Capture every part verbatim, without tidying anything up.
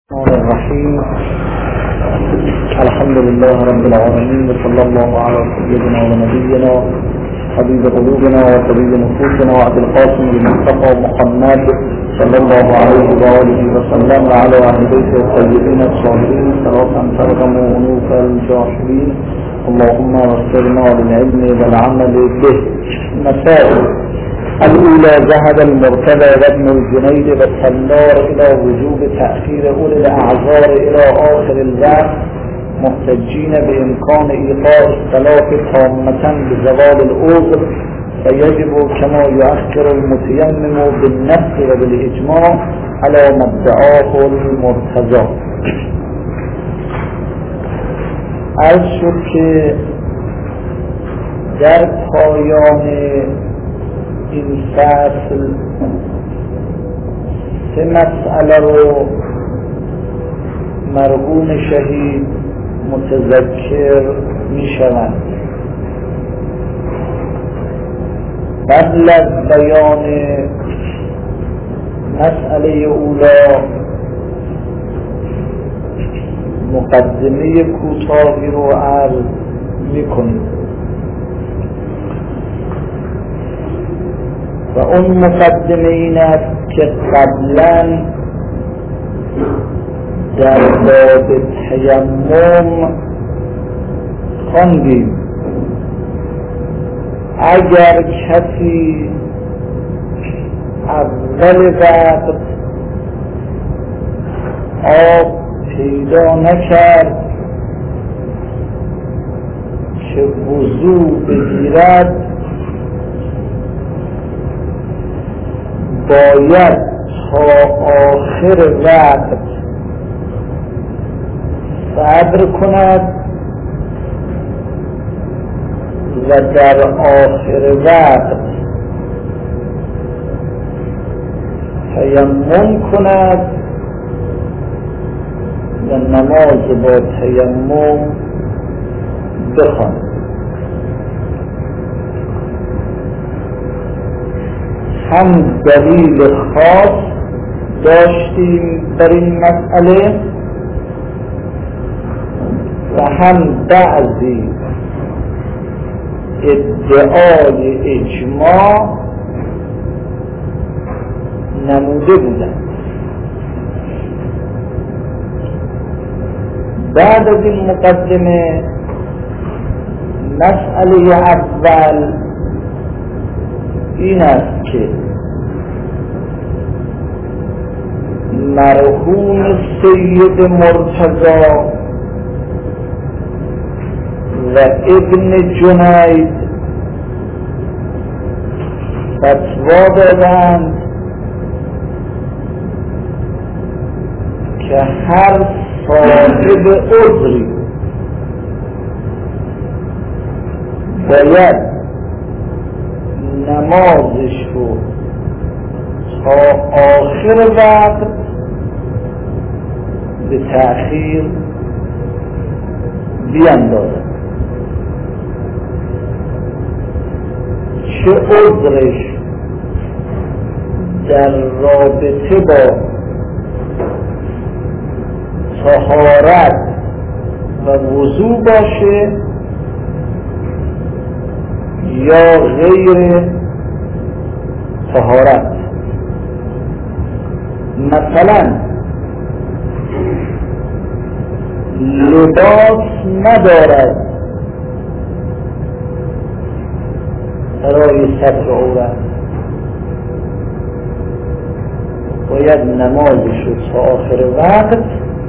الرحمن الرحيم. الحمد لله رب العالمين، وصلى الله على سيدنا ونبينا حبيب قلوبنا وطبيب نفوسنا وعبد القاسم المصطفى محمد صلى الله عليه وآله وسلم وعلى أهل بيته الطيبين الطاهرين صلاة ترغم أنوف الجاهلين. اللهم وفقنا للعلم والعمل به. مسائل الأولى: ذهب المرتضى وابن الجنيد والسنار إلى وجوب تأخير أولي الأعذار إلى آخر الوقت، محتجين بإمكان إيقاع الصلاة تامة بزوال العذر، فيجب كما يؤخر المتيمم بالنص وبالإجماع على ما ادعاه المرتضى. عرض شد که در پایان این فصل سه مسئله رو مرحوم شهید متذکر می شوند. قبل از بیان مسئله اولا مقدمه کوتاهی رو عرض می کنیم و اون مقدمه این است که قبلا در باب تیمم خواندیم اگر کسی اول وقت آب پیدا نکرد که وضو بگیرد، باید تا آخر وقت صبر کند و در آخر وقت تیمم کند و نماز با تیمم بخواند. هم دلیل خاص داشتیم بر این مسئله و هم بعضی ادعای اجماع نموده بودند. بعد از این مقدمه مسئله اول این است که مرحوم سید مرتضی و ابن جنید فتوا دادند که هر صاحب عذری باید نمازش رو تا آخر وقت به تأخیر بیندازد. چه عذرش در رابطه با طهارت و وضو باشه یا غیر طهارت. مثلا لباس ندارد برای ستر عورت، باید نمازش رو تا آخر وقت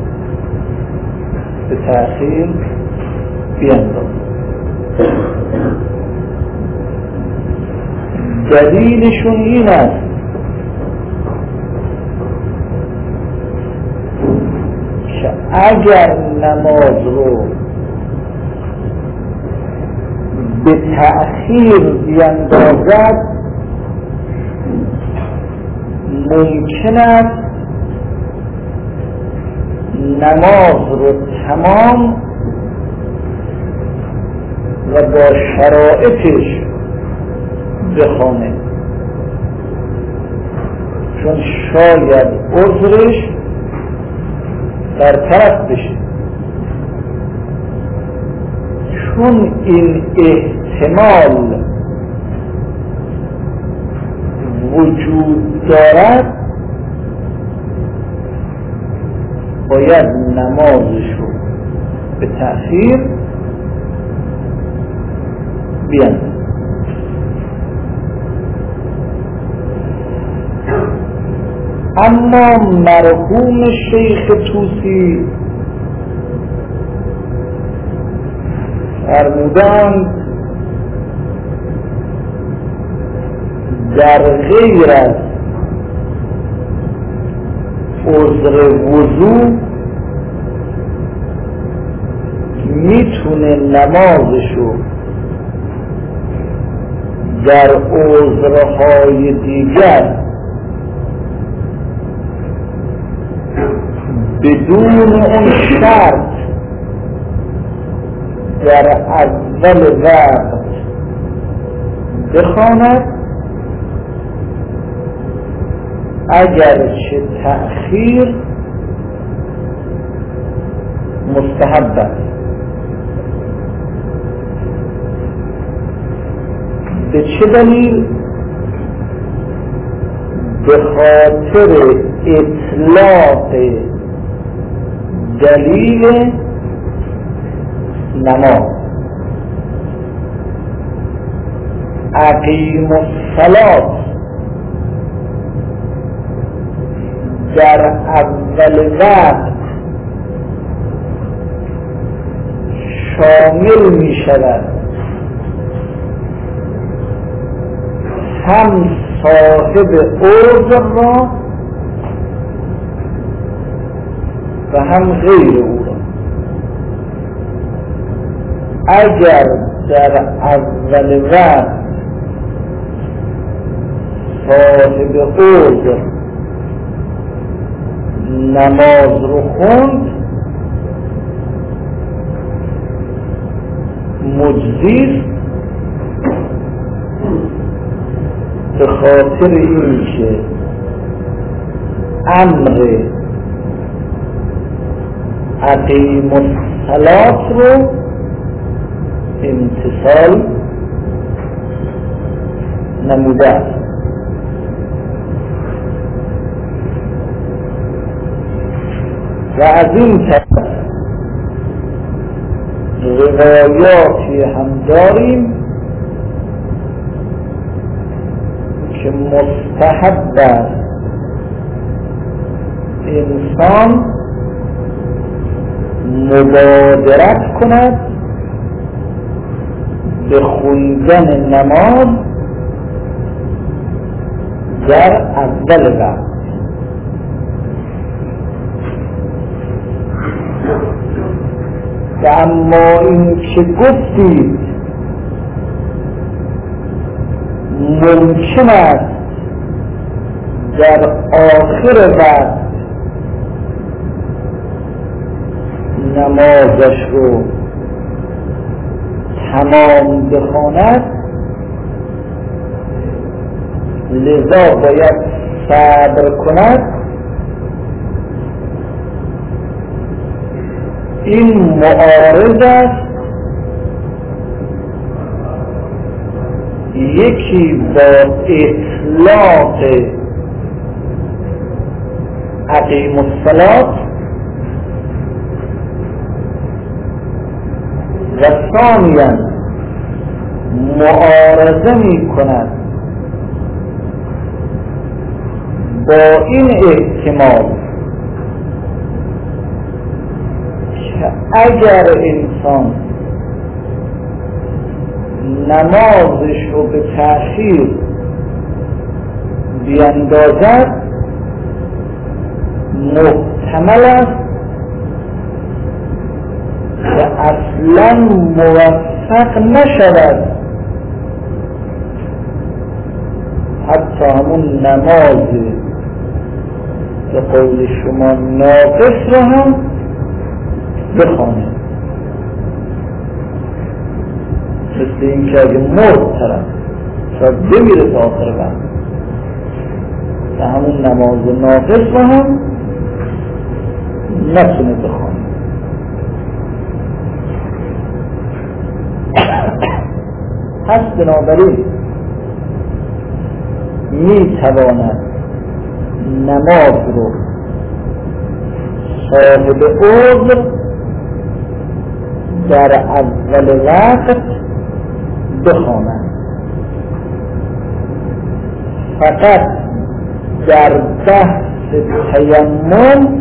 به تأخیر بیندازد. دلیلشون این است که اگر نماز رو به تأخیر بیندازد ممکن است نماز رو تمام و با شرایطش بخوانه، چون شاید عذرش برطرف بشه، چون این احتمال وجود دارد باید نمازش رو به تأخیر بیاندازد. اما مرحوم شیخ طوسی فرمودند در غیر از عذر وضو میتونه نمازشو در عذرهای دیگر بدون اون شرط در اول وقت بخواند، اگرچه تأخیر مستحب است. به چه دلیل؟ به خاطر اطلاق دلیل نماز. اقیم الصلاة در اول وقت شامل می شود هم صاحب عذر را و هم غیر او را. اگر در اول وقت صاحب عذر نماز رو خوند مجزی، به خاطر این که امر اقیم الصلاة رو امتثال نموده است. و از این طرف روایاتی هم داریم که مستحب است انسان مبادرت کند به خوندن نماز در اول وقت. و اما این که گفتید ممکن است در آخر وقت نمازش رو تمام بخواند، لذا باید صبر کند. این معارض است یکی با اطلاق اقیم الصلاة و ثانیاً معارضه می کند با این احتمال که اگر انسان نمازش رو به تأخیر بیندازد محتمل است که اصلا موفق نشود حتی همون نماز به قول شما ناقص را هم بخوانه. مثل این که اگه مرد طرف شاید بمیره تا آخر وقت و همون نماز ناقص را هم نتونه بخونه. پس بنابراین می تواند نماز رو صاحب عذر در اول وقت بخواند، فقط در بحث تیمم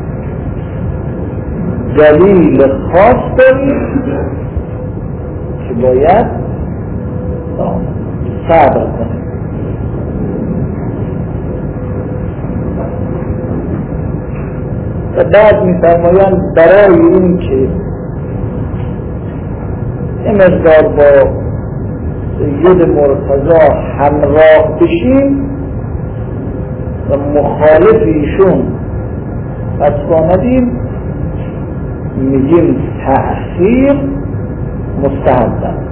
دلیل خاص دارید که باید صبر کنید. و بعد می‌فرمایند برای این که این مقدار با سید مرتضی همراه بشیم و مخالف ایشون فتوا ندیم، میگیم تأخیر مستحب است،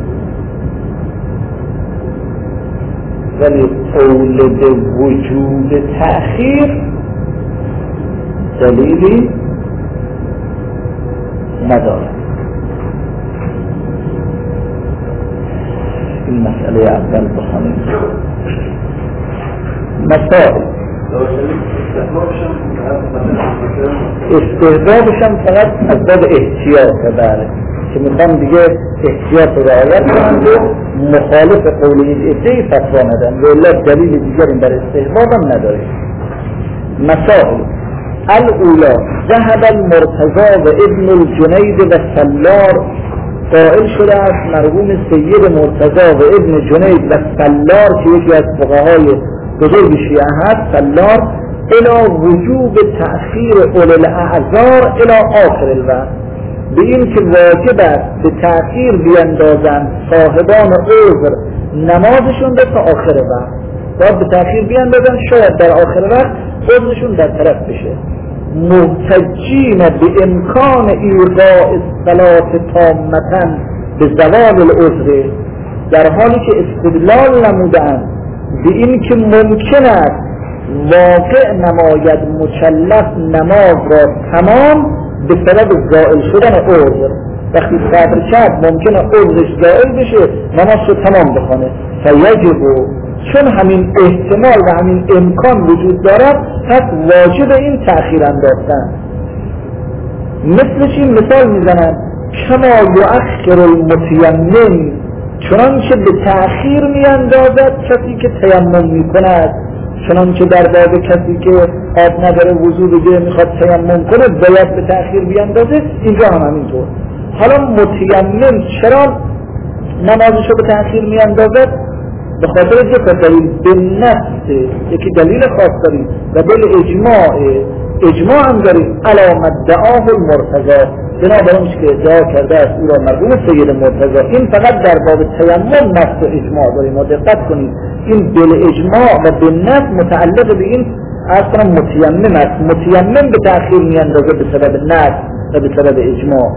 ولی قول به وجود تأخیر دلیلی ندارد. این مسئله اول بخوانیم. مسائل استحبابشم فقط از باب احتیاط بله که میخوام دیگه احتیاط رو رعایت کنند و مخالف قول این ادعای فتوا ندن و الا دلیل دیگری بر استحبابم نداره. مسائل الاولا ذهب المرتضی و ابن الجنید و سلار، قائل شده است مرحوم سید مرتضی و ابن جنید و سلار که یکی از فقهای بزرگ شیعه هست، سلار، الى وجوب تأخیر اولی الاعذار الى آخر الوقت، به این که واجب است به تأخیر بیندازند صاحبان عذر نمازشون رو تا آخر وقت، باید به تأخیر بیندازن شاید در آخر وقت عذرشون در طرف بشه، محتجین به امکان ایقاع الصلاة تامة به زوال العذر، در حالی که استدلال نمودند به این که ممکن است واقع نماید مکلف نماز را تمام به سبب زائل شدن عذر، وقتی صبر کرد ممکنه عذرش زائل بشه نماز رو تمام بخونه، فیجب، چون همین احتمال و همین امکان وجود دارد پس واجب این تأخیر انداختن. مثل چی مثال میزنن؟ کما یؤخر المتیمم، چنانچه به تأخیر میاندازد کسی که تیمم میکند، چنانچه در باب کسی که آب نداره وضو بگیره میخواد تیمم کنه باید به تأخیر بیاندازه، اینجا هم همینطور. حالا متیمم چرا نمازشو به تأخیر میاندازد؟ به خاطر دو تا دلیل، به نفس یکی دلیل خاص داریم و دل اجماع اجماع هم داریم، علامت دعاه المرتضی، بنابراین که ادعا کرده است او را مرحوم سید مرتضی. این فقط در باب تیمم نفس و اجماع داریم و دقت کنید این دل اجماع و به نفس متعلق به این اصلا متیمم است، متیمم به تأخیر میاندازه به سبب نفس و به سبب اجماع.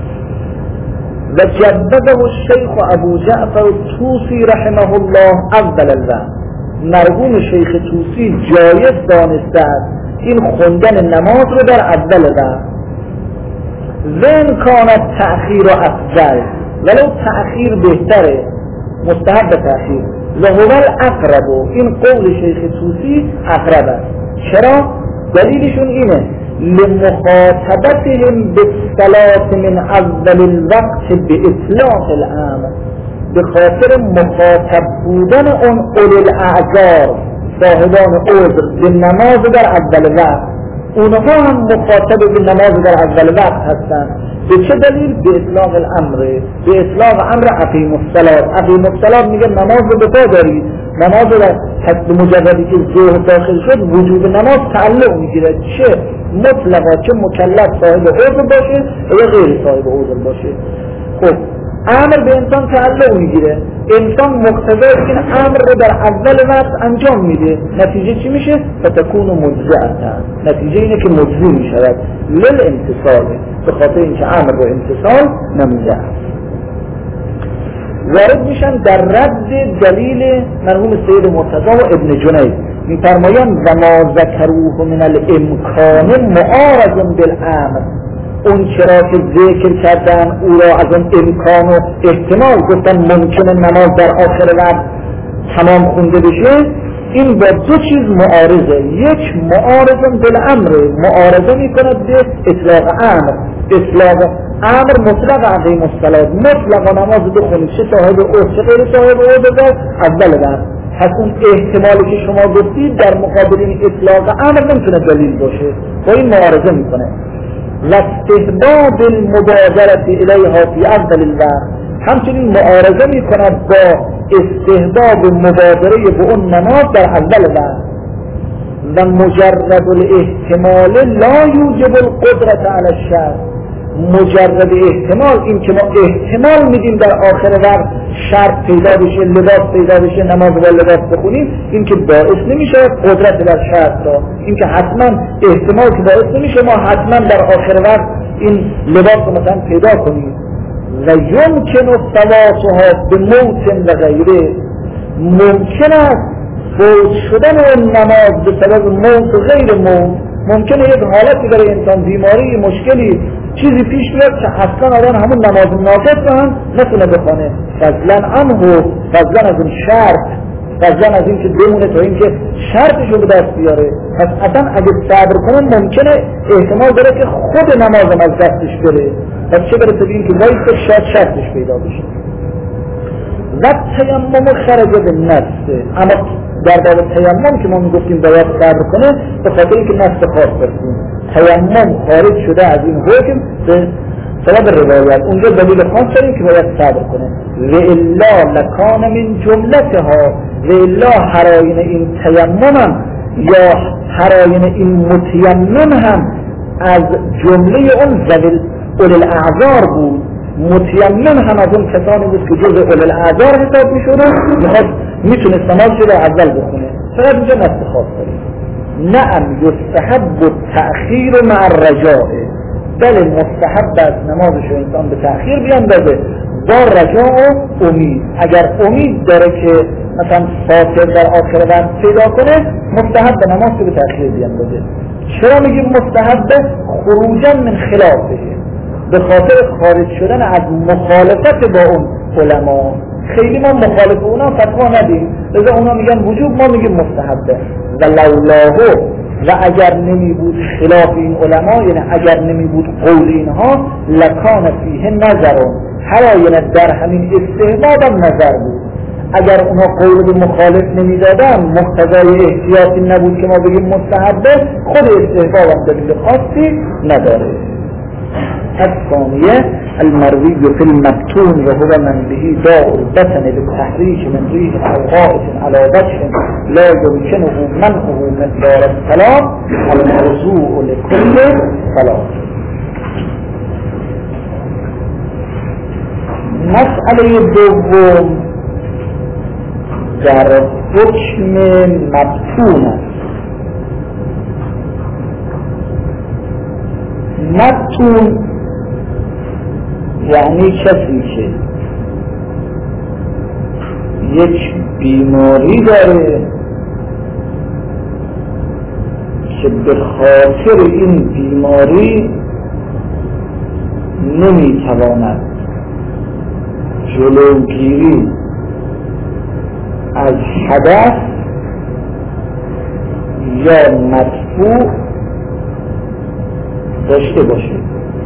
و جدده الشیخ ابو جعفر الطوسی رحمه الله اول الوقت، مرحوم شیخ طوسی جایز دانسته است این خوندن نماز رو در اول وقت، وین کانت تأخیر افضل، ولو تأخیر بهتره، مستحب تأخیر، و هو الاقرب، این قول شیخ طوسی اقرب است. چرا؟ دلیلشون اینه لمخاطبتهم بالصلاة من اول الوقت باطلاق الامر، به خاطر مخاطب بودن اون اولی الاعذار صاحبان عذر به نماز در اول وقت، اونها هم مخاطب به نماز در اول وقت هستند. به چه دلیل؟ به اطلاق الامر، به اطلاق امر اقیم الصلاة. اقیم الصلاة میگه نماز رو به پا دارید، نماز رو پس به مجردی که ظهر داخل شد وجوب نماز تعلق میگیره، چه مطلقا چه مکلف صاحب عذر باشه یا غیر صاحب عذر باشه. خب امر به انسان تعلق میگیره، انسان مقتضای این امر رو در اول وقت انجام میده، نتیجه چی میشه؟ فتکون مجزئتا، نتیجه اینه که مجزی میشود للامتصال، به خاطر اینکه امر رو امتصال نموده است. وارد میشن در رد دلیل مرحوم سید مرتضی و ابن جنید. میفرمایند و ما ذکروه من الامکان معارض بالامر، اون چرا که ذکر کردن او را از اون امکان و احتمال گفتن ممکنه نماز در آخر وقت تمام خونده بشه، این با دو چیز معارضه. یک معارض بالامر، معارضه میکند به اطلاق امر. اطلاق امر مطلق عقیم الصلاة، مطلق نماز بخونید، چه صاحب عذر چه غیر صاحب عذر اول وقت. پس اون احتمالی که شما گفتید در مقابل این اطلاق امر نمیتونه دلیل باشه، با این معارضه میکنه. و استحباب المبادرة الیها فی اول الوقت، همچنین معارضه میکند با استحباب مبادره به اون نماز در اول وقت. و مجرد الاحتمال لا یوجب القدرة علی الشرع، مجرد احتمال، این که ما احتمال میدیم در آخر وقت شرط پیدا بشه، لباس پیدا بشه، نماز با لباس بخونیم، این که باعث نمیشه قدرت در شرط را، این که حتما احتمال که باعث نمیشه ما حتما در آخر وقت این لباس رو مثلا پیدا کنیم. و یمکن التواصها به موت و غیره، ممکن است فوت شدن اون نماز به سبب موت و غیر موت. ممکنه یک حالتی برای انسان، بیماری، مشکلی، چیزی پیش بیاد که اصلا آدم همون نماز ناقص رو هم نتونه بخونه، فضلا عنه، فضلا از اون شرط، فضلا از این که بمونه تا این که شرطش رو به دست بیاره. پس اصلا اگه صبر کنه ممکنه احتمال داره که خود نمازم از دستش بره، پس چه برسه به این که وایسه شاید شرطش پیدا بشه. و تیمم خرج بالنفس، اما در باب تیمم که ما میگفتیم باید صبر کنه به خاطر اینکه نفس خاص برسیم، تیمم خارج شده از این حکم به سبب روایت، اونجا دلیل خاص داریم که باید صبر کنه. و الا لکان من جملتها، و الا حراین این تیمم هم یا حراین این متیمم هم از جمله اون ذوی الاعذار بود. متیمم هم از اون کسانی بود که جزء اول الاعذار حساب میشد، میخواد میتونه نماز رو اول بخونه. فقط اینجا نفس خاص داریم. نعم یستحب التأخیر مع الرجاء، بله مستحب است نمازش رو انسان به تأخیر بیاندازه با رجاء و امید. اگر امید داره که مثلا فاطر در آخر وقت پیدا کنه، مستحب نماز رو به تأخیر بیاندازه. چرا میگیم مستحب؟ خروجا من خلافه، به خاطر خارج شدن از مخالفت با اون علما. خیلی ما مخالف اونا فتوا ندیم، لذا اونا میگن وجوب، ما میگیم مستحبه. و لولاه، و اگر نمی بود خلاف این علما، یعنی اگر نمی بود قول اینها، لکان فیه نظرون، حراین در همین استحباب هم نظر بود. اگر اونا قول به مخالف نمی دادن، مقتضای احتیاطی نبود که ما بگیم مستحبه، خود استحباب هم دلیل خاصی نداره. الثانية المروي في المبتون وهو من به داء البطن بالتحريك من ريح أو غائط على وجه لا يمكنه منعه من دار الصلاة المرجوع لكل صلاة. مسألة دوم در حکم مبتون. مبتون یعنی کسی که یک بیماری داره که به خاطر این بیماری نمیتواند جلوگیری از حدث یا مدفوع داشته باشه.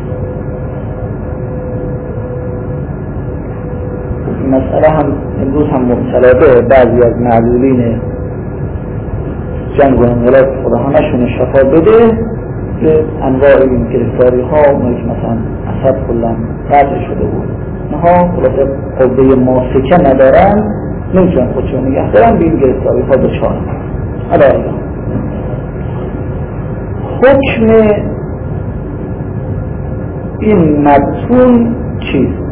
مسئله هم امروز هم مبتلا به بعضی از معلولین جنگ و انقلاب خدا همشون شفا بده به انواع این گرفتاری ها، اونایی که مثلا عصب کلا قطع شده بود، اینها خلاصه قوه ماسکه ندارن، نمیتونن خودشون نگه دارن، به این گرفتاری ها دچارن. حالا حکم این مبتون چیست؟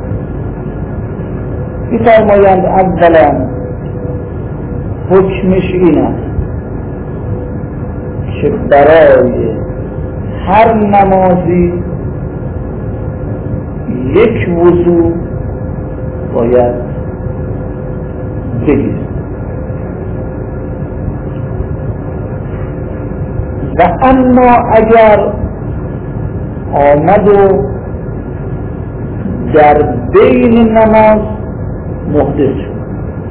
می‌فرمایند اولا حکمش این است که برای هر نمازی یک وضو باید بگیرد. و اما اگر آمد و در بین نماز محدث شد،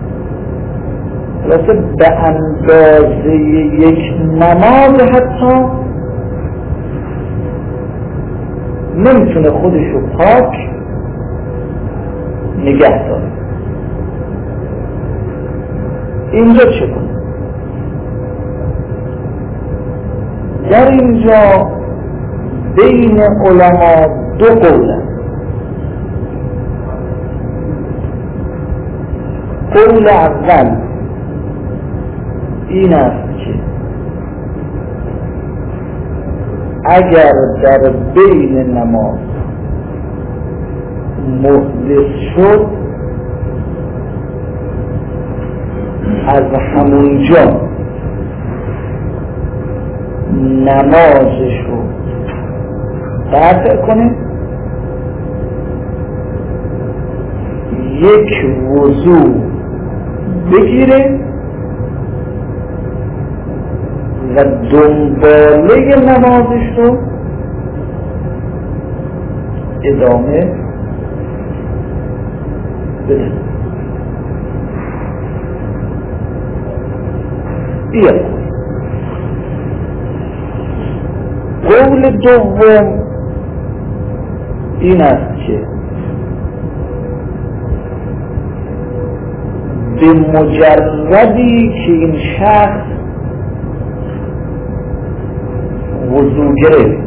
خلاصه به اندازه یک نماز حتی نمیتونه خودشو پاک نگه داره، اینجا چه کنه؟ در اینجا بین علما دو قوله. قول اول این است که اگر در بین نماز محدث شد، از همونجا نمازش رو قطع کنه، یک وضو بگیره و دنباله نمازش رو ادامه بده. بیا قول دوم این است که به مجردی که این شخص وضو گرفت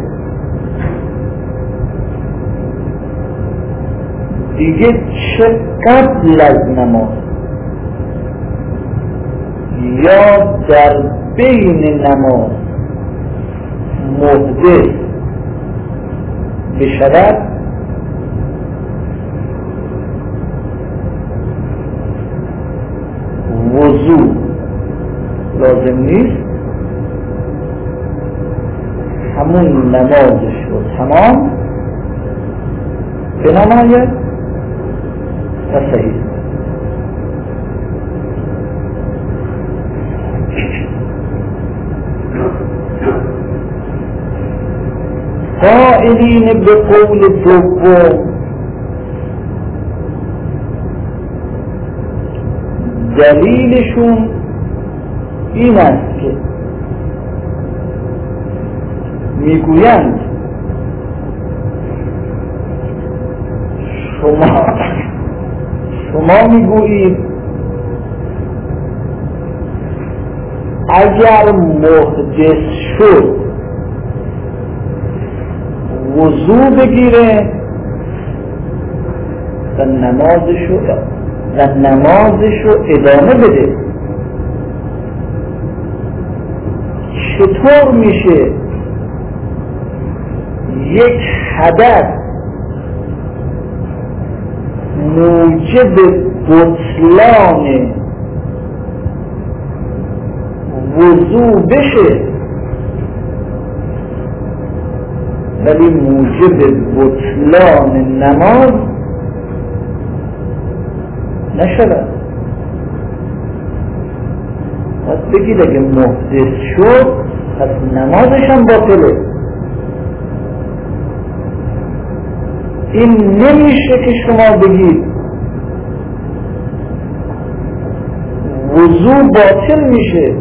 دیگه چه قبل از نماز یا در بین نماز محدث بشود، وضو لازم نیست، همون نمازش رو تمام بنماید و صحیح. قائلین به قول دوم دلیلشون این است که میگویند شما شما میگویید اگر محدث شد وضو بگیره و نمازشو و نمازشو ادامه بده. چطور میشه یک حدث موجب بطلان وضو بشه ولی موجب بطلان نماز نشود؟ پس بگید اگه محدث شد پس نمازش هم باطله. این نمیشه که شما بگید وضو باطل میشه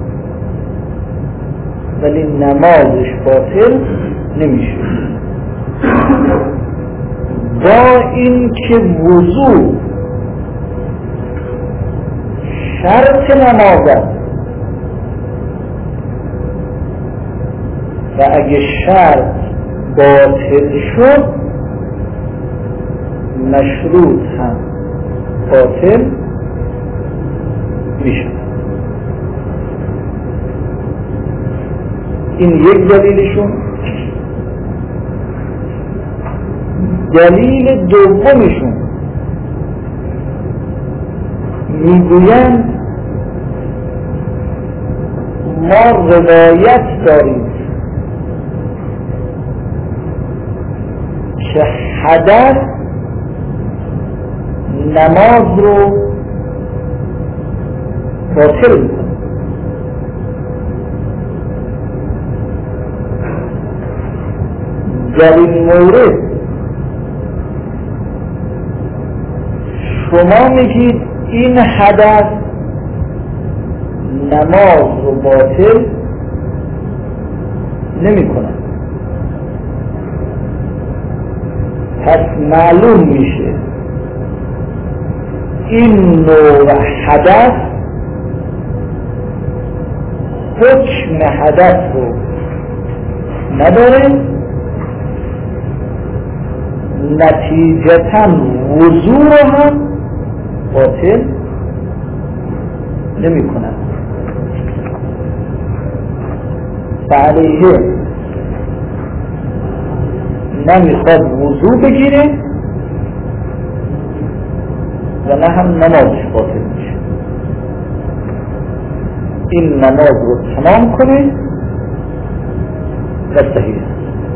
ولی نمازش باطل نمیشه. با این که وضو شرط نماز است و اگه شرط باطل شد مشروط هم باطل میشه. این یک دلیلشون. دلیل دومشون میگویند ما روایت داریم که حدث نماز رو باطل میکنه. در این مورد شما میگید این حدث نماز رو باطل نمی کنه، پس معلوم میشه این نوع حدث حکم حدث رو نداره، نتیجتا وضو رو هم باطل نمی کنن. فعلیه نمیخواد وضو بگیره و نه هم نمازش باطل میشه. این نماز رو تمام کنه و صحیح است.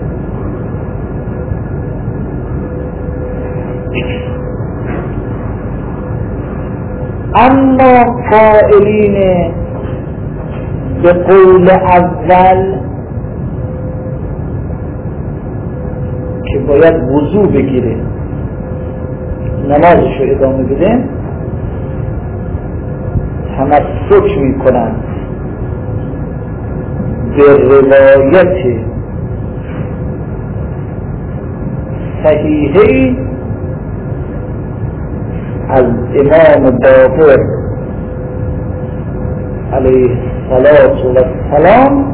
اما قائلین به قول اول که باید وضو بگیره نمازش رو ادامه بده، تمسک میکنن به روایت صحیحی از امام باقر علیه السلام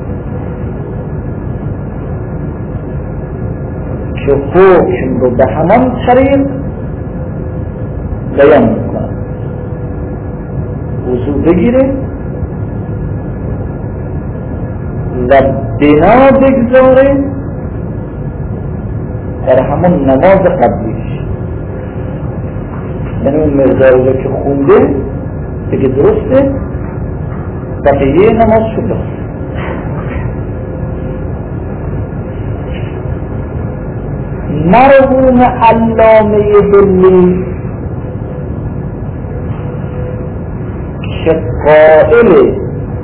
که حکم رو به همان طریق بیان میکنن. وضو بگیره و بنا بگذاره در همون نماز قبلیش، یعنی اون مقداری رو که خونده بگه درسته، بقیه نماز شده. مرحوم علامه بلی که قائل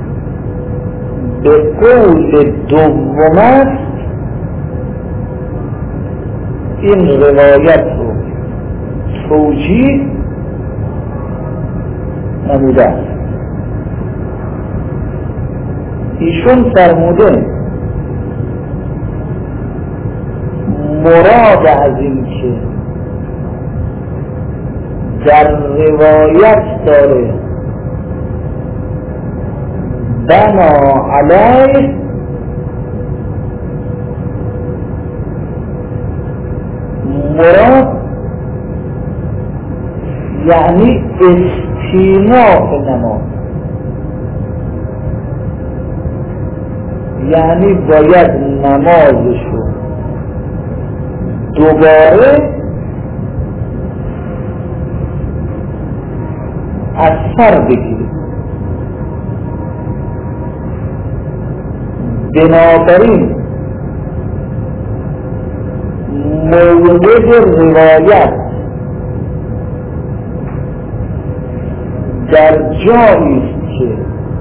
به قول دوم است، این روایت رو توجیه نموده است. ایشون فرموده مراد از این که در روایت داره بنا علیه مراد یعنی استیناف نماز، یعنی باید نمازشو دوباره از سر بگیرید. بنابراین مورد روایت در جایی است که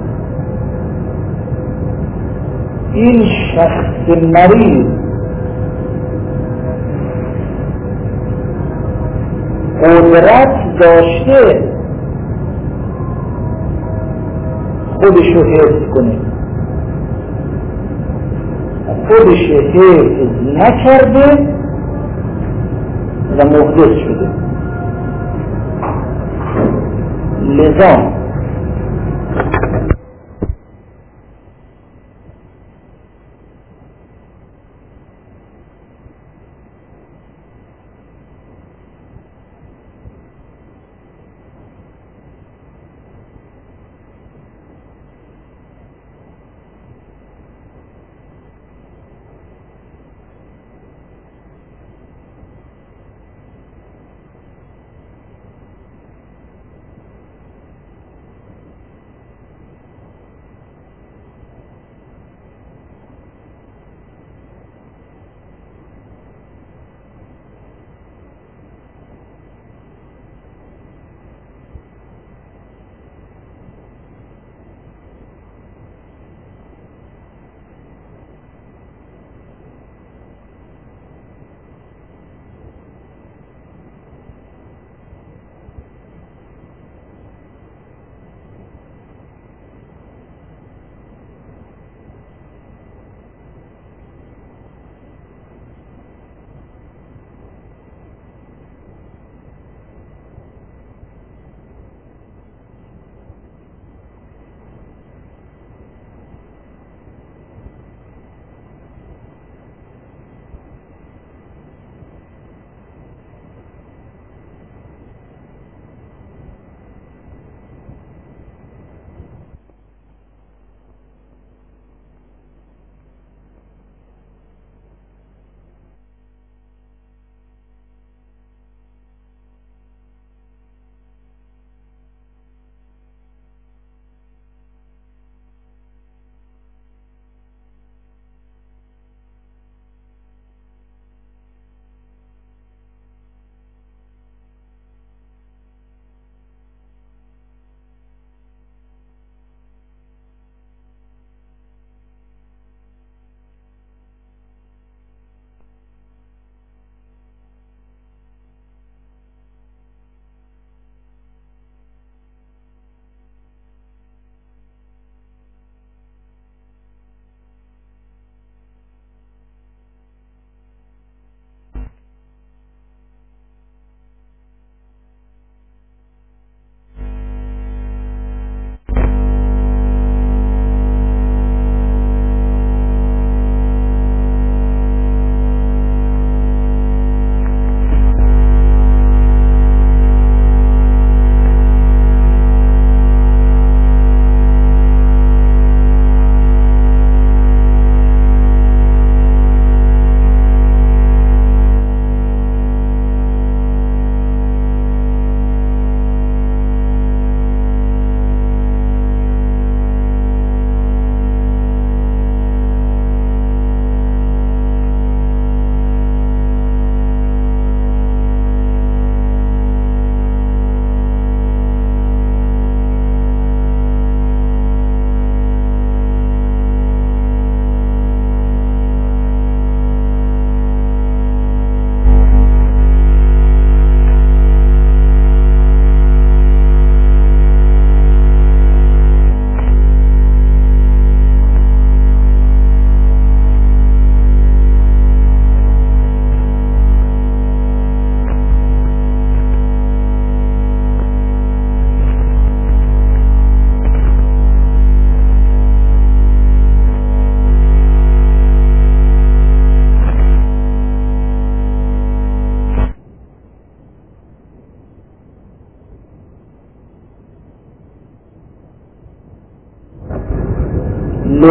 این شخص مریض قدرت داشته خودشو حفظ کنه، خودش حفظ نکرده و محدث شده. لذا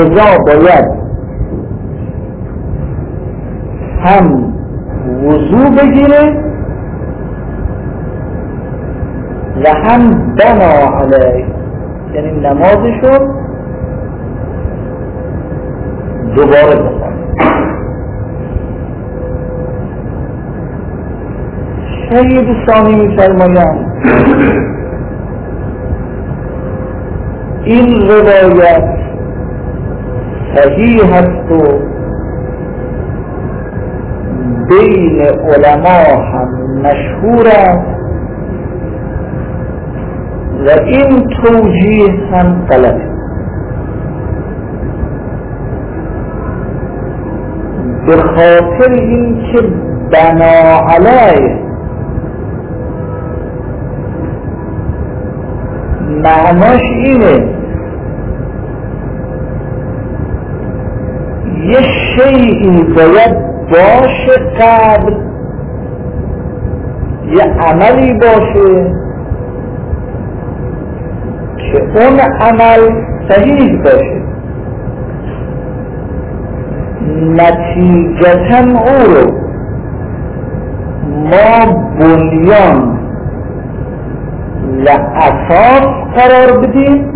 لذا باید هم وضو بگیره و هم بنا علیه، یعنی نمازشو دوباره بخونه. سید ثانی می‌فرمایند این روایت صحیح است و بین علما هم مشهور است و این توجیه هم غلط است، به خاطر اینکه بنا علیه معناش اینه یه شیئی باید باشه قبل، یه عملی باشه که اون عمل صحیح باشه، نتیجتاً او رو ما بنیان و اساس قرار بدیم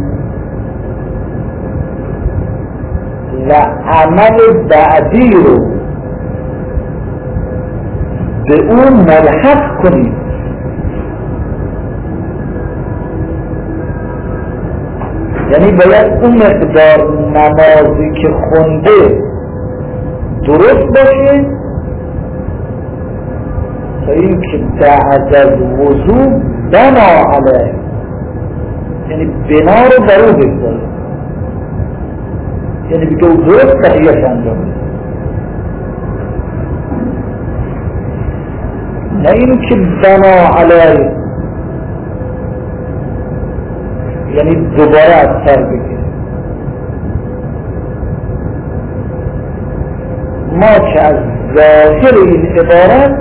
و عمل بعدی رو به اون ملحق کنیم. یعنی باید اون مقدار نمازی که خونده درست باشه تا این که بعد از وضو بنا علیه، یعنی بنا رو بر او بگذاره، یعنی بگه او درست بقیهش انجام بده، نه این که بنا علیه یعنی دوباره از سر بگیره. ما که از ظاهر این عبارت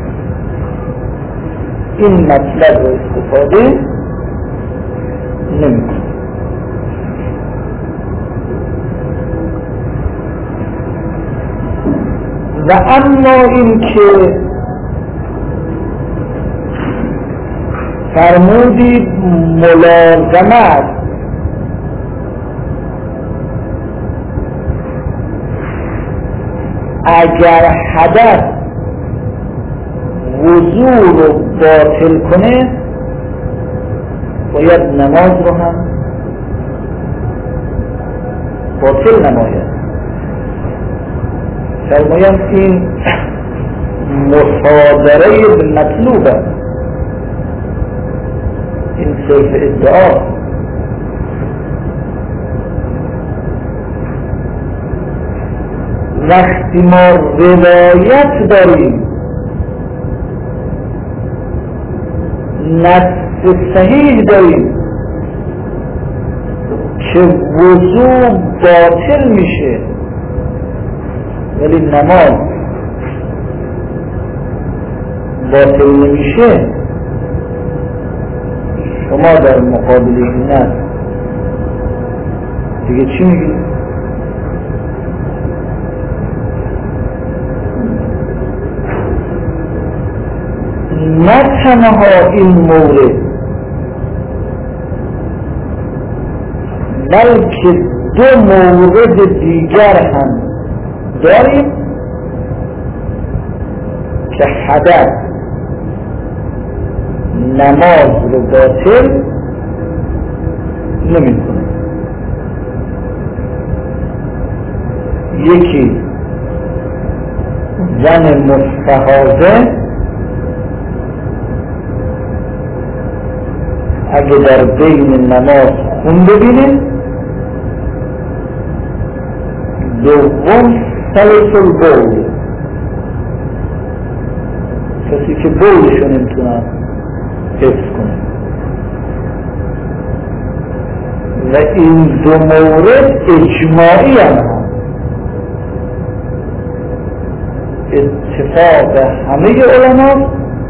این مطلب رو استفاده نمی کنیم. و اما این که فرمودید ملازمت اگر حدث وضو رو باطل کنه باید نماز رو هم باطل نماید. فرمایم این مصادره بالمطلوبه، این صرف ادعا. وقتی ما روایت داریم نص صحیح داریم که وضو باطل میشه ولی نماز باطل نمیشه، شما در مقابل این نص دیگه چی میگید؟ نه تنها این مورد بلکه دو مورد دیگر هم داریم که حدث نماز رو باطل نمی کنه. یکی زن مستحاضه اگه در بین نماز خون ببینه، دوم سلسل بول، کسی که بولشو نمیتونن حفظ کنه. و این دو مورد اجماعی هم اتفاق همه علما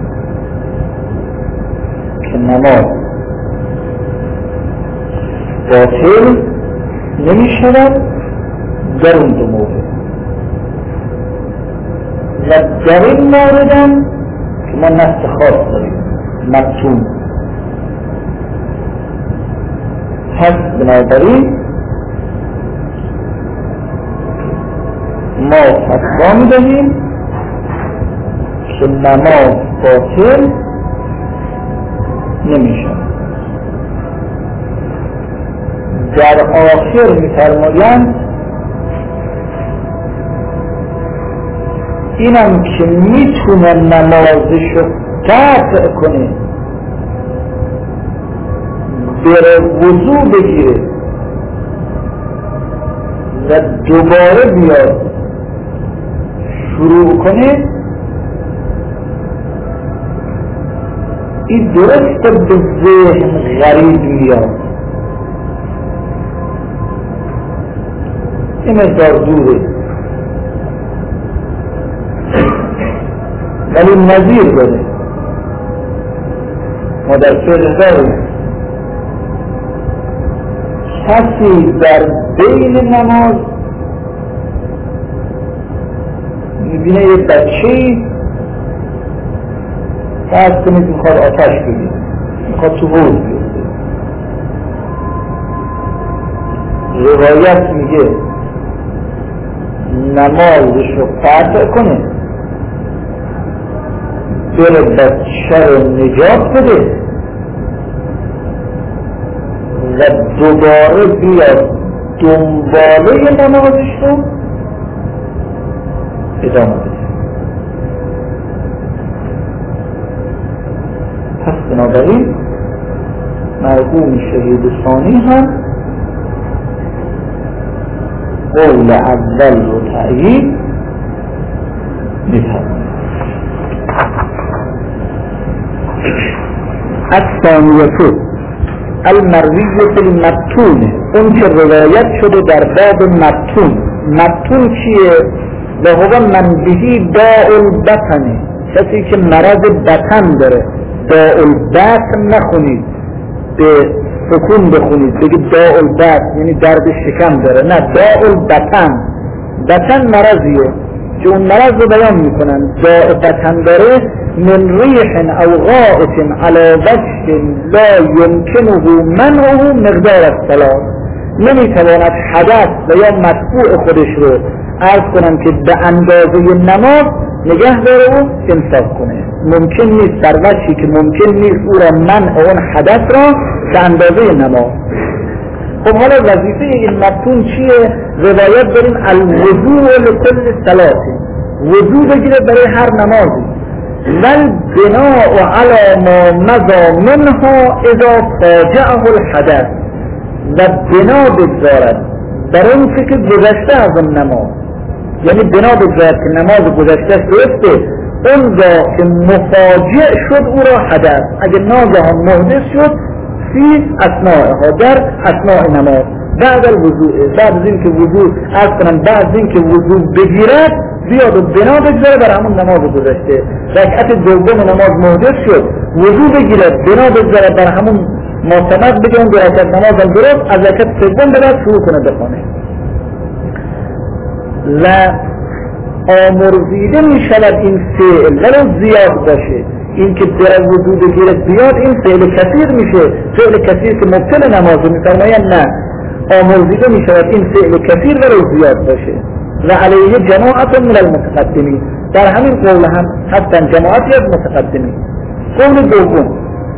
که نماز باطل نمی شود در اون دو مورد. و در این موردم که ما نص خاص داریم مبتون. پس بنابراین ما فتوا میدهیم که نماز باطل نمیشه. در آخر میفرمایند اینم که میتونه نمازشو قطع کنه، بره وضو بگیره و دوباره بیاد شروع کنه، این درست به ذهن غریب میاد، این مقدار دوره ولی نظیر داره. ما در فقه داریم کسی در بین نماز میبینه یه بچه‌ای فرض کنید میخواد آتش بگیره، میخواد تو حوض بیفته. روایت میگه نمازش رو قطع کنه، بره بچه رو نجات بده و دوباره بیاد دنباله نمازش رو ادامه بده. پس بنابراین مرحوم شهید ثانی هم قول اول رو تأیید می‌فرماید. الثانیه المرویه المبتون، اون که روایت شده در باب مبتون. مبتون چیه؟ و هو من بهی داء البطن، کسی که مرض بطن داره. داء البطن نخونید، به سکون بخونید، بگید داء البطن یعنی درد شکم داره، نه، داء البطن. بطن مرضیه که اون مرض رو بیان میکنن. داء بطن داره من ریح او غائط على وجه لا يمكنه منعه مقدار الصلاة، نمیتواند حدث و یا مدفوع خودش رو عرض کنم که به اندازه نماز نگه داره و انصاف کنه. ممکن نیست در وجهی که ممکن نیست او را منع اون حدث را به اندازه نماز. خب حالا وظیفه این مبتون چیه؟ روایت داریم الوضوء لكل صلاة، وضوء بگیره برای هر نمازی. بل بناء على ما مضى منها اذا فاجعه الحدث، و بنا بگذارد بر اون که گذشته از اون نماز، یعنی بنا بگذارد که نماز گذشته درسته، اون جا که مفاجع شد او را حدث، اگه ناگهان محدث شد فی اثناءها، در اثناء نماز، بعد الوضوء، بعد از این که وضوء عرض کنم بعد از این که وضوء بگیرد بیاد و بنا بگذاره بر همون نماز گذشته. رکعت دوم نماز محدث شد، وضوء بگیرد، بنا بگذاره بر همون معتمد بگه اون دو رکعت نماز هم درست، از رکعت سوم به بعد شروع کنه بخونه. و آمرزیده می شود این فعل ولو زیاد باشه، این که در وضوء بگیره بیاد، این فعل کثیر میشه. فعل کثیر که مبطل نماز میفرمایند نه، آمرزیده می شود این فعل کثیر ولو زیاد باشه. و علیه جماعت من المتقدمین، در همین قول هم هستن جماعتی از متقدمین. قول دوم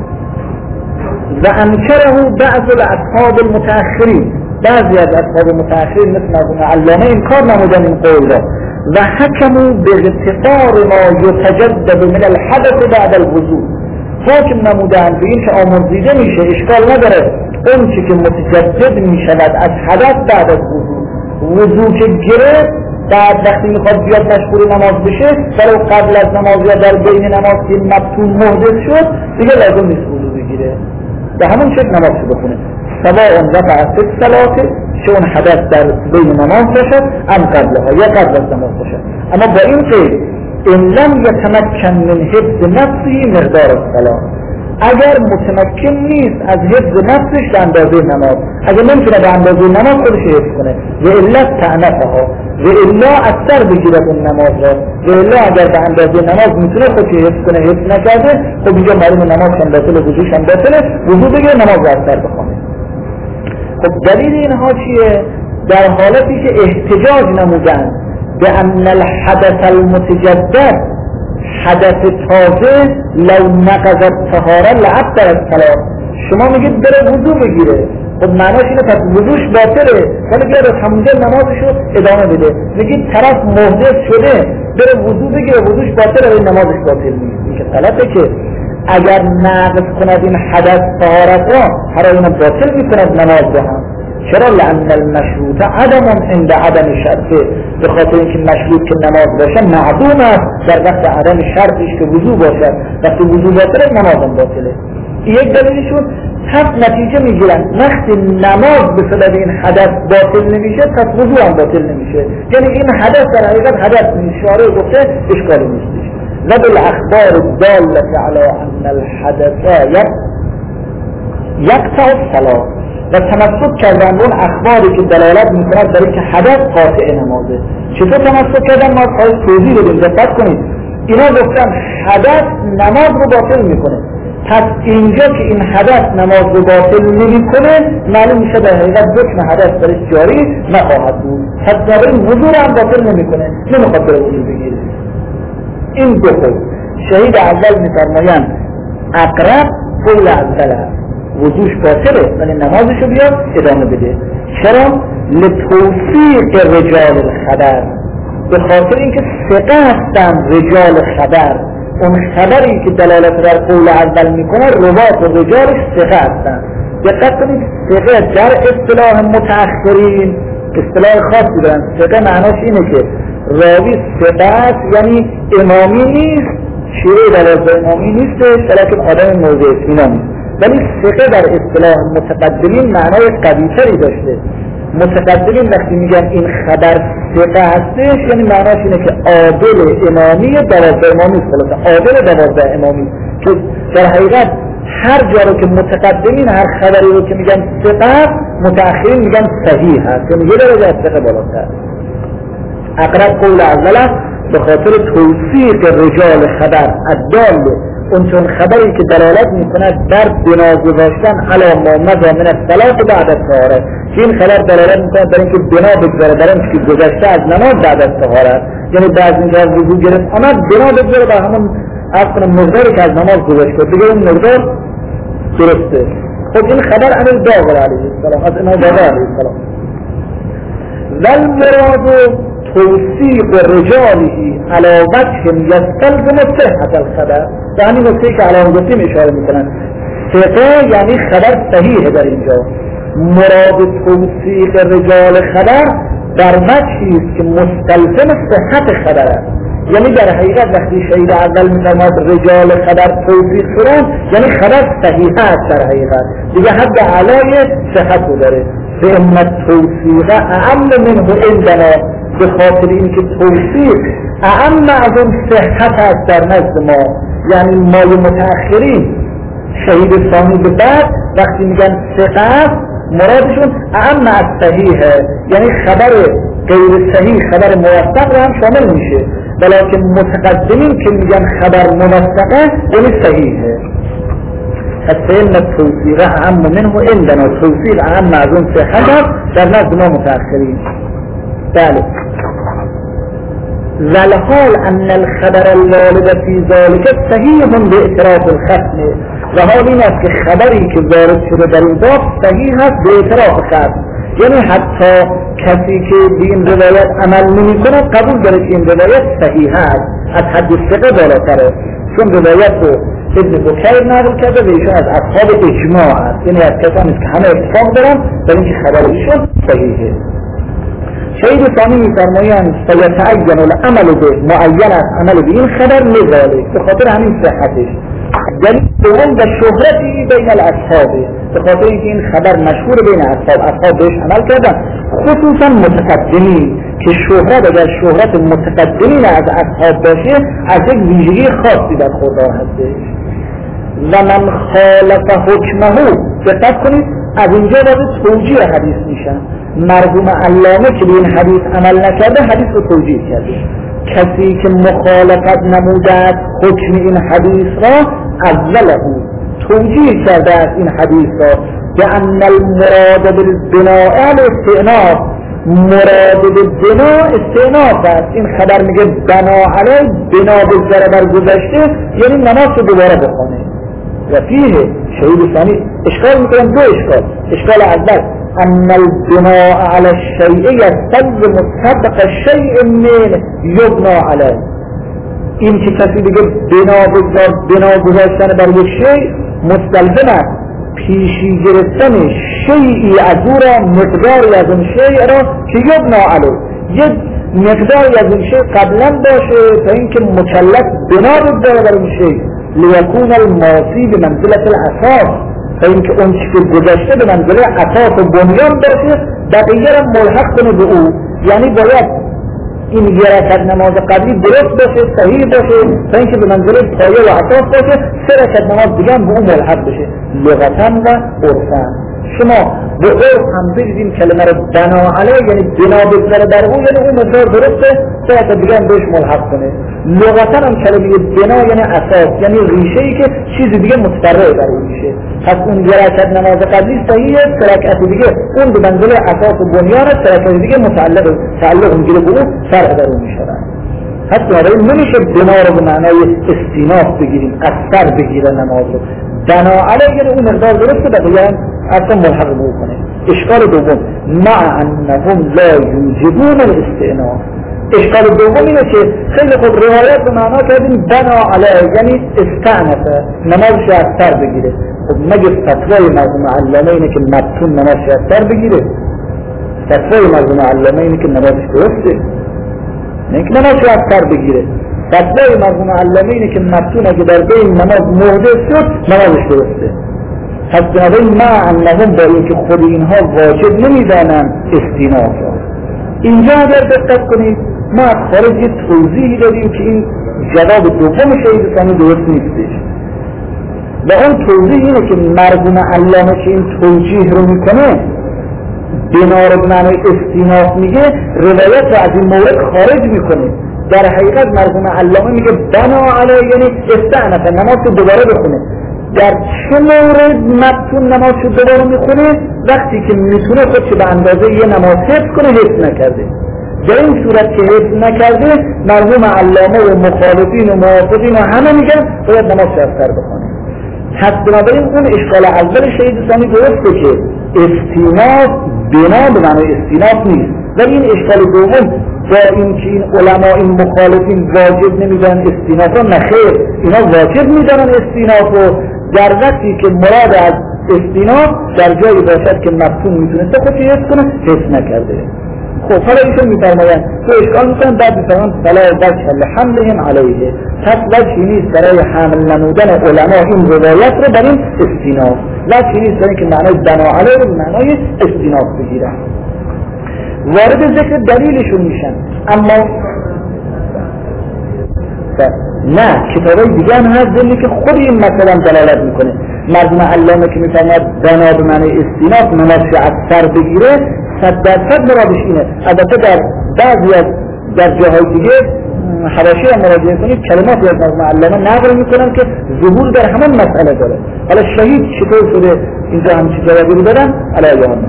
و انکره بعض الاصحاب المتأخرین، بعضی از اصحاب متأخرین مثل مرحوم علامه انکار نمودن این قول را و حکموا باغتفار ما یتجدد من الحدث بعد الوضوء، حکم نمودن به این که آمرزیده میشه، اشکال نداره اون چی که متجدد میشود از حدث بعد از وضوء. وضوء که گرفت بعد وقتی میخواد بیاد مشغول نماز بشه، ولو قبل از نماز یا در بین نماز که مبتون محدث شد دیگه لازم نیست وضوء بگیره، به همون شکل نماز رو بخونه. سواء رفع فی الصلاة، چه اون حدث در بین نماز باشد ام قبلها یا قبل از نماز باشد، اما با این قید ان لم یتمکن من حفظ نفسه مقدار الصلاة، اگر متمکن نیست از حفظ نفسش به اندازه نماز، اگر نمیتونه به اندازه نماز خودش حفظ کنه و الا تعنفها و الا اکثر بگیرد اون نماز را و الا اگر به اندازه نماز میتونه خودش حفظ کنه حفظ نکرده خب اینجا معلوم نماز هم باطله وضوش هم باطله، وضو بگیره نماز رو اکثر بخونه. خب دلیل اینها چیه؟ در حالتی که احتجاج نمودن به ان الحدث المتجدد، حدث تازه لو نقض الطهاره لعبتر الصلاه، شما میگید بره وضو بگیره، خب معناش اینه پس وضوش باطله ولی بیاد از همونجا نمازشو ادامه بده. میگید طرف محدث شده بره وضو بگیره وضوش باطله ولی نمازش باطل نیست، این که غلطه که اگر نقض کند این حدث طهارت را هر اینا باطل میکند نماز رو هم. چرا؟ لأن المشروط عدم عند عدم شرطه، به خاطر اینکه مشروط که نماز باشه معدوم است در وقت عدم شرطش که وضو باشد، وقتی وضو باطله نماز هم باطله. یک دلیلشون پس نتیجه میگیرن وقتی نماز به سبب این حدث باطل نمیشه پس وضو هم باطل نمیشه، یعنی این حدث در حقیقت حدث نیست، شارع گفته اشکالی نیستش. و بالاخبار الدالة على ان الحدث یقطع الصلاة، و تمسک کردن اون اخباری که دلالت میکند برای که حدث قاطع نمازه. چطور تمسک کردن؟ ما خواهید توضیح بدیم، دقت کنید. اینا گفتن حدث نماز رو باطل میکنه، پس اینجا که این حدث نماز رو باطل نمیکنه معلوم میشه در حقیقت حکم حدث برش جاری نخواهد بود، پس در این وضو رو هم باطل نمیکنه، نمیخواد بره وضو بگیره. این دو خود شهید اول میفرمایند اقرب قول اول است، وضوش باطله ولی نمازشو بیاد ادامه بده. چرا؟ لتوثیق رجال الخبر، به خاطر اینکه ثقه هستن رجال خبر، اون خبری که دلالت بر قول اول میکنه روات و رجالش ثقه هستن. دقت کنید ثقه در اصطلاح متأخرین اصطلاح خاصی دارن. ثقه معناش اینه که راوی ثقه است، یعنی امامی نیست، شیعه دلالت امامی نیستش ولیکن آدم موضع اطمینانی، ولی ثقه در اصطلاح متقدمین معنای قوی‌تری داشته. متقدمین وقتی میگن این خبر ثقه هستش یعنی معناش اینه که عادل امامی دوازده امامی خلاصه عادل دوازده امامی، که در حقیقت هر جا رو که متقدمین هر خبری رو که میگن ثقه است متأخرین میگن صحیح هست، یعنی یه درجه از ثقه بالاتر. اقرب قول اول به خاطر توثیق رجال خبر الدال، اون چون خبری که دلالت میکند بر بنا گذاشتن علی ما مضی من الصلاة بعد الطهارة، که این خبر دلالت میکند بر اینکه بنا بگذاره بر اینکه گذشته از نماز بعد از طهارت، یعنی بعد اینکه از وضو گرفت آمد بنا بگذاره بر همون اصلا مقداری که از نماز گذشته دیگه اون مقدار درسته. خب این خبر عن الباقر علیه السلام، از امام باقر علیه السلام. والمراد توثیق رجاله علی وجه یستلزم صحة الخبر، به همین نکته که الان گفتیم اشاره میکنن. ثقه یعنی خبر صحیحه در اینجا. مراد توثیق رجال خبر در وجهی است که مستلزم صحت خبر است، یعنی در حقیقت وقتی شهید اول میفرماد رجال خبر توثیق شدن یعنی خبر صحیح است در حقیقت، دیگه حد اعلای صحت رو داره. فإن التوثیق اعم منه عندنا، به خاطر اینکه توثیق اعم از اون صحت است در نزد ما، یعنی مای متأخرین شهید ثانی به بعد وقتی میگن ثقه است مرادشون اعم از صحیحه، یعنی خبر غیر صحیح خبر موثق رو هم شامل میشه، ولیکن متقدمین که میگن خبر موثقه یعنی صحیحه. فإن التوثیق اعم منه عندنا، توثیق اعم از اون صحت است در نزد ما متأخرین. بله. والحال ان الخبر الوارد في ذلك صحیح به اعتراف الختم، و حال این است که خبری که وارد شده در این باب صحیح است به اعتراف ختم، یعنی حتی کسی که به این روایت عمل نمی کند قبول داره که این روایت صحیح است، از حد ثقه بالاتره، چون روایت رو ابن بکیر نقل کرده و ایشون از اصحاب اجماع است، یعنی از کسانی است که همه اتفاق دارن در اینکه خبر ایشون صحیحه. شهید ثانی می‌فرمایند فیتعین العمل به معین است عمل به این خبر لذالک، به خاطر همین صحتش. دلیل دوم به شهرتی بین الاصحاب، به خاطر اینکه این خبر مشهور بین اصحاب، اصحاب بهش عمل کردن، خصوصا متقدمین که شهرت اگر شهرت متقدمین از اصحاب باشه از یک ویژگی خاصی برخوردار هستش. و من خالف حکمه. دقت کنید از اینجا وارد توجیه حدیث میشن. مرحوم علامه که به این حدیث عمل نکرده حدیث رو توجیه کرده. کسی که مخالفت نموده حکم این حدیث را اوله توجیه کرده از این حدیث را به ان المراد بالبناء الاستئناف، مراد بالبناء استئناف است. این خبر میگه بنا علی بنا بگذره بر گذشته، یعنی نماز رو دوباره بخونه. و فیه شهید ثانی اشکال میکنم، دو اشکال. اشکال اول ان البناء علی الشیء یستلزم سبق الشیء من یبنا علیه. این که کسی بگه بنا بگذار، بنا گذاشتن بر یک شیء مستلزم است پیشی گرفتن شیئی از او را، مقداری از اون شیء را که یبنا علیه، یک مقداری از اون شیء قبلا باشه تا اینکه مکلف بنا بگذاره بر اون شیء، لیکون الماضی به منزلت الاساس، تا اینکه اون چی که گذشته به منزله اساس و بنیان باشه، بقیه را ملحق کنه به او. یعنی باید این یه رکعت نماز قبلی درست باشه، صحیح باشه، تا اینکه به منزله پایه و اساس باشه، سه رکعت نماز دیگه هم به اون ملحق بشه. لغتا و عرفا شما به عرف هم بگیدیم کلمه رو بنا علیه، یعنی بنا بگذاره بر او، یعنی اون مقدار درسته، سه رکعت دیگه هم بهش ملحق کنه. لغتا هم کلمه بنا یعنی اساس، یعنی ریشه‌ای که چیزی دیگه متفرع بر اون میشه. پس اون یه رکعت نماز قبلی صحیحه، سه رکعت دیگه اون به منزله اساس و بنیان، سه رکعت دیگه متعلق تعلق میگیره به اون، فرع در اون میشه. حتی برای نمیشه بنا رو به معنای استیناف بگیریم، از سر بگیره نماز رو. بنا علیه یعنی اون مقدار درسته، بقیه هم اصلا ملحق به او کنه. اشکال دوم مع انهم لا یوجبون الاستئناف. اشکال دوم اینه که خیلی خوب روایت به معنا کردیم بنا علیه یعنی استعنفه، نمازش از سر بگیره. خب مگه فتوای مرحوم علامه اینه که مبتون نمازش از سر بگیره؟ فتوای مرحوم علامه اینه که نمازش درسته، نه که نمازش از سر بگیره. فتوای مرحوم علامه اینه که مبتون اگه در بین نماز محدث شد نمازش درسته. پس بنابراین مع انهم با اینکه خود اینها واجب نمیدانن استیناف را. اینجا اگر دقت کنید ما از خارج یه توضیحی دادیم که این جواب دوم شهید ثانی درست نیستش. و اون توضیح اینه که مرحوم علامه که این توجیه رو میکنه بنا رو به معنای استیناف میگه، روایت رو از این مورد خارج میکنه. در حقیقت مرحوم علامه میگه بنا علیه یعنی استعنف، نماز رو دوباره بخونه. در چه مورد مبتون نماز رو دوباره میخونه؟ وقتی که میتونه خودش به اندازه یه نماز حفظ کنه، حفظ نکرده. در این صورت که حفظ نکرده مرحوم علامه و مخالفین و موافقین و همه میگن باید نماز رو از سر بخونه. پس بنابراین اون اشکال اول شهید ثانی درسته که استیناف بنا به معنی استیناف نیست، ولی این اشکال دوم با این که این علما این مخالفین واجب نمیدانن استیناف را، نخیر اینا واجب میدانن استیناف رو، در وقتی که مراد از استیناف در جایی باشد که مفتون میتونسته خودش حفظ کنه، حفظ نکرده. خب حالا ایشون میفرمایند تو اشکال میکنن بعد میفرمایند فلا وجه لحملهم علیه، پس وجهی نیست برای حمل نمودن علما این روایت رو بر این استیناف، وجهی نیست برای اینکه معنای بنا علیه رو معنای استیناف بگیرن. وارد ذکر دلیلشون میشن. اما نه، کتابای دیگه هم هست دلیلی که خود این مثلا دلالت میکنه. مرحوم علامه که میفرماید بنا به معنی استیناف نمازش از سر بگیره، صد درصد مرادش اینه. البته در بعضی از در جاهای دیگه حواشی هم مراجعه کنید کلماتی از مرحوم علامه نقل میکنن که ظهور در همان مسئله داره. حالا شهید چطور شده اینجا هم چی جوابی رو دادن علیه هم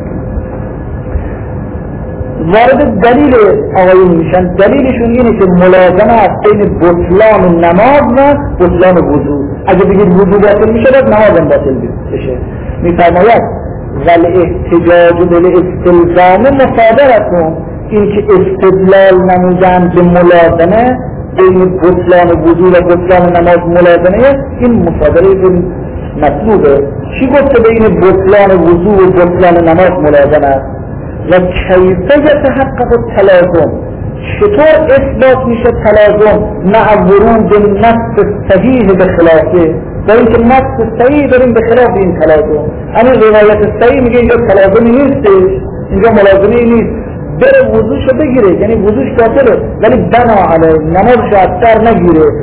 وارد دلیل آقایون میشن. دلیلشون اینه که ملازمه از بین بطلان نماز و بطلان وضو. اگه بگید وضو باطل میشه باید نماز هم باطل بشه. میفرماید ولی احتجاج بل استلزام مصادرتون، این که استدلال نمودن به ملازمه بین بطلان وضو و بطلان نماز ملازمه، این مصادره مطلوبه. چی گفته بین بطلان وضو و بطلان نماز ملازمه است؟ و کیفه یتحقق التلازم، چطور اثبات میشه تلازم مع ورود نص صحیح به خلافه، در اینکه نص صحیح داریم به خلاف این تلازم. همین روایت صحیح میگه اینجا تلازمی نیستش، اینجا ملازمی نیست، بره وضوشو بگیره، یعنی وضوش باطله ولی بنا علیه نمازشو از سر نگیره،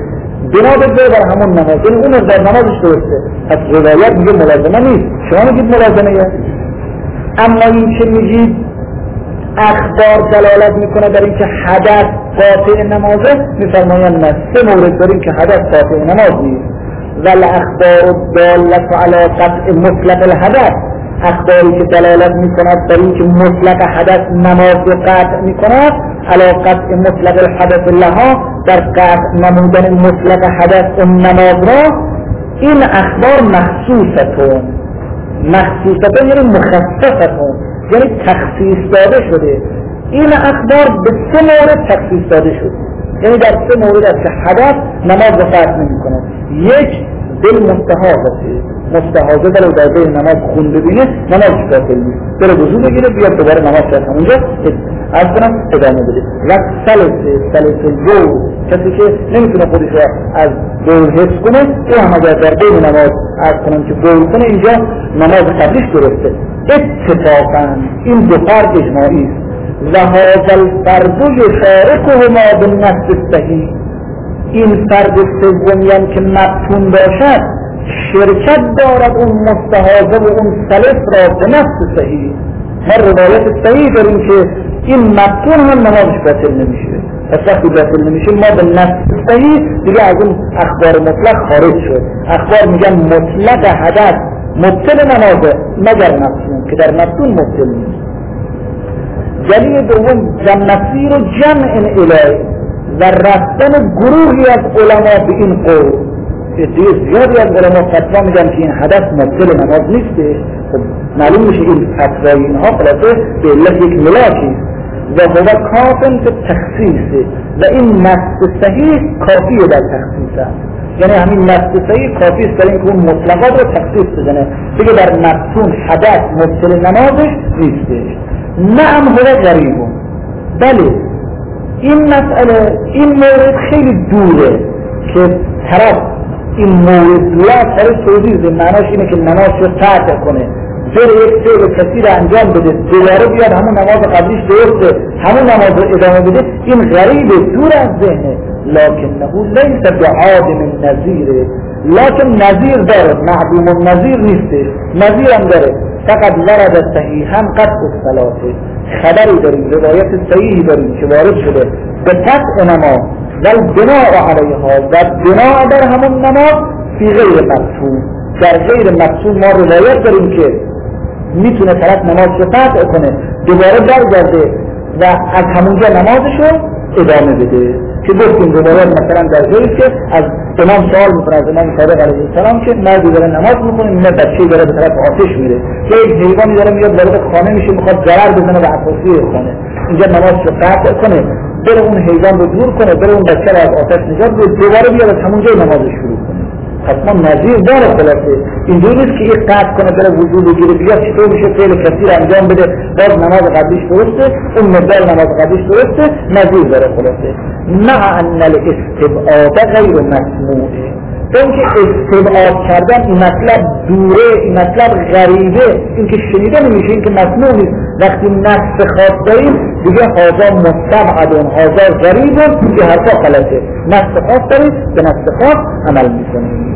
بنا به بر همون نماز، این اون از در نمازش درسته. پس روایت میگه ملازمه نیست، شما میگید ملازمه. اما این که میگید اخبار دلالت میکنه در اینکه حدث قاطع نمازه، میفرمایند نه، سه مورد داریم که حدث قاطع نماز نیست. ول اخبار دالت علی قطع مطلق الحدث، اخباری که دلالت میکند در اینکه مطلق حدث نماز رو قطع میکند، علی قطع مطلق الحدث لها، در قطع نمودن مطلق حدث اون نماز را، این اخبار مخصوصتون. مخصوصتون یعنی مخصصتون، یعنی تخصیص داده شده. این اخبار به سه مورد تخصیص داده شده، یعنی در سه مورد است که حدث نماز رو قطع نمی‌کند. یک، دل مستحاضه، مستحاضه در در نماز خون ببینه نمازش باطل نیست، بره وضو بگیره بیاد دوباره نماز کرد اونجا از کنم ادامه بده. و سلسه سلسه جو، کسی که نمیتونه خودش را از بول حفظ کنه، او هم اگر در بین نماز از کنم که بول کنه اینجا نماز قبلیش درسته. اتفاقا این دو فرد اجماعی است. و هذا الفرد یشارکهما بالنص الصحیح، این فرد سومی که مفتون باشد شرکت دارد اون مستحاضه و اون سلف را به نص صحیح. هر روایت صحیح داریم که این مفتون هم نمازش باطل نمیشه. پس وقتی باطل نمیشه ما به نص صحیح دیگه از اون اخبار مطلق خارج شد. اخبار میگن مطلق حدث مبطل نمازه مگر مفتون، که در مفتون مبطل نیست. دلیل دوم مسیر جمع الیه، و رفتن گروهی از علما به این قول. دیگه زیادی از علما فتوا میگن که این حدث مبطل نماز نیسته. خب معلوم میشه این فتوای اینها خلاصه به علت یک ملاکی و هو کافن به تخصیصه، و این نص صحیح کافیه در تخصیص است. یعنی همین نص صحیح کافی است در اینکه اون مطلقات رو تخصیص بزنه، دیگه در مفتون حدث مبطل نمازش نیسته. نعم هو غریبون، بله این مسئله، این مورد خیلی دوره که طرف این مورد دوره سر توضیح ده. معناش اینه که نماز رو قطع کنه، بره یک فعل کسی رو انجام بده، دوباره بیاد همون نماز قبلیش درسته همون نماز رو ادامه بده، این غریبه، دور از ذهنه. لکنه لیس بعادم نظیره، لکن نظیر داره، معدوم النظیر نیسته، نظیر هم داره. فقط ورد صحیحا قطع الصلاة، خبری داریم، روایت صحیحی داریم که وارد شده به قطع نماز و بناء علیها، و بناء در همون نماز فی غیر مفتون. در غیر مفتون ما روایت داریم که میتونه طرف نماز رو قطع کنه، دوباره برگرده و از همونجا نمازشو ادامه بده. که گفتیم دوباره مثلا در جایی که از امام سوال میکنه از امام صادق علیه السلام که مردی داره نماز میکنه، این بچه‌ای داره به طرف آتش میره، که یک حیوانی داره میاد وارد خانه میشه میخواد ضرر بزنه به اساسی خانه، اینجا نماز رو قطع کنه، بره اون حیوان رو دور کنه، بره اون بچه رو از آتش نجات بده، دوباره بیاد از همونجا نماز شروع کنه. حتما نظیر داره خلاصه. اینجوری نیست که یک قطع کنه بره وضو بگیره بیاد چطور میشه فعل کثیر انجام بده باز نماز قبلیش درسته، اون مقدار نماز قبلیش درسته، نظیر داره خلاصه. مع ان الاستبعاد غیر مسموعه، چون که استبعاد کردن این مطلب دوره، این مطلب غریبه، این که شنیده نمیشه، این که مسموع نیست. وقتی نص خاص داریم دیگه هذا مستبعدون، هذا غریبون، که حرفا غلطه. نص خاص داریم به نص خاص عمل میکنیم.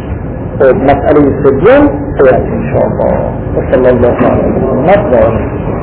مسئله سوم باید انشاءالله. و صلی الله علیه و سلم.